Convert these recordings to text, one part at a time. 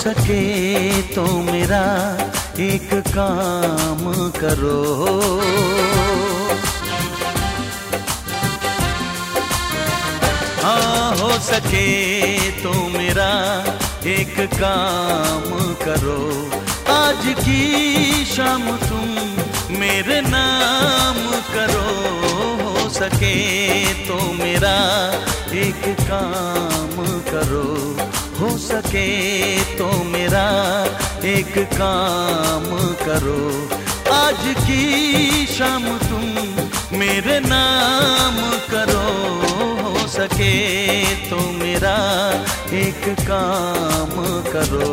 सके तो मेरा एक काम करो। हाँ, हो सके तो मेरा एक काम करो। आज की शाम तुम मेरे नाम करो। हो सके तो मेरा एक काम करो। हो सके तो मेरा एक काम करो। आज की शाम तुम मेरे नाम करो। हो सके तो मेरा एक काम करो।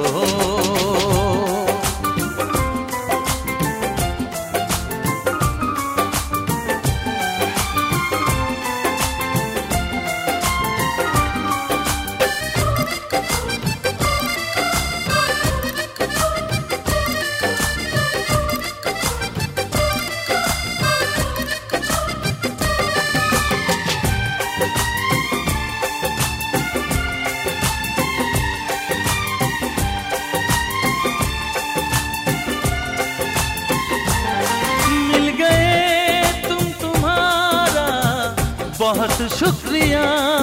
बहुत शुक्रिया,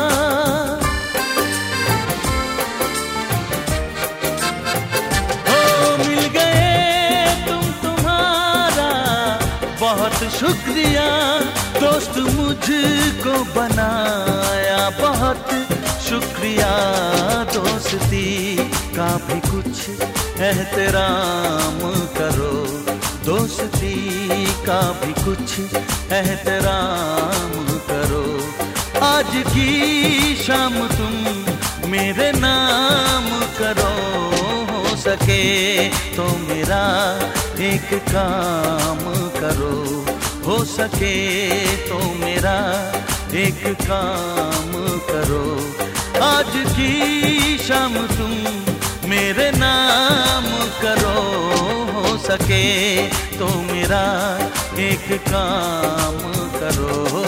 हो मिल गए तुम, तुम्हारा बहुत शुक्रिया। दोस्त मुझको बनाया बहुत शुक्रिया। दोस्ती का भी कुछ एहतराम करो। दोस्ती का भी कुछ एहतराम करो। आज की शाम तुम मेरे नाम करो। हो सके तो मेरा एक काम करो। हो सके तो मेरा एक काम करो। आज की शाम तुम मेरे नाम करो। हो सके तो मेरा एक काम करो।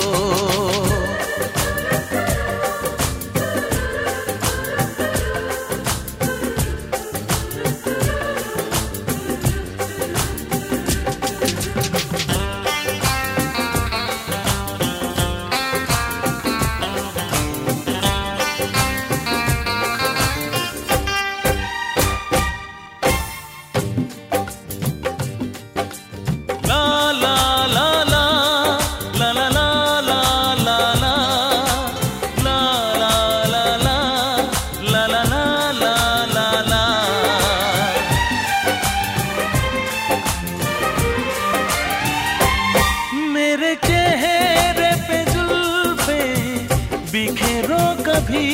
मेरे चेहरे पे जुल्फे बिखेरो कभी,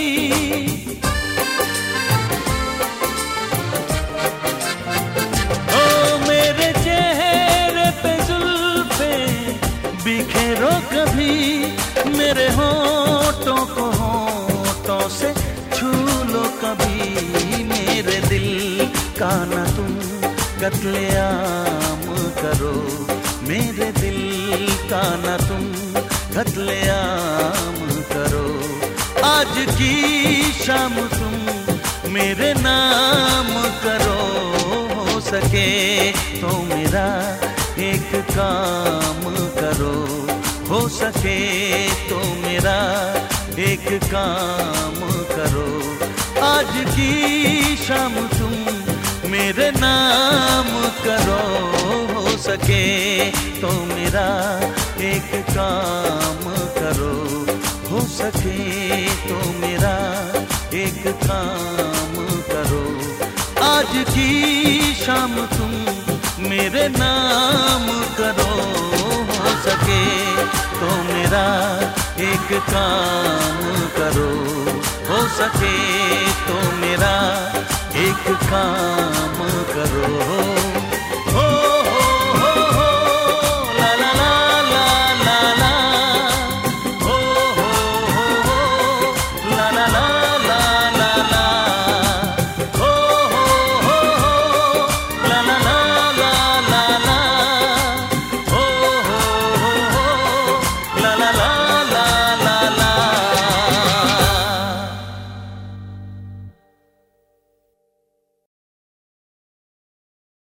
ओ मेरे चेहरे पे जुल्फे बिखेरो कभी। मेरे होठों को होठों से छू लो कभी। मेरे दिल का न तुम कत्लेआम करो। मेरे दिल का न तुम कत्लेआम करो। आज की शाम तुम मेरे नाम करो। हो सके तो मेरा एक काम करो। हो सके तो मेरा एक काम करो। आज की शाम तुम मेरे नाम करो। हो सके तो मेरा एक काम करो। हो सके तो मेरा एक काम करो। आज की शाम तुम मेरे नाम करो। हो सके तो मेरा एक काम करो। हो सके तो मेरा एक काम करो।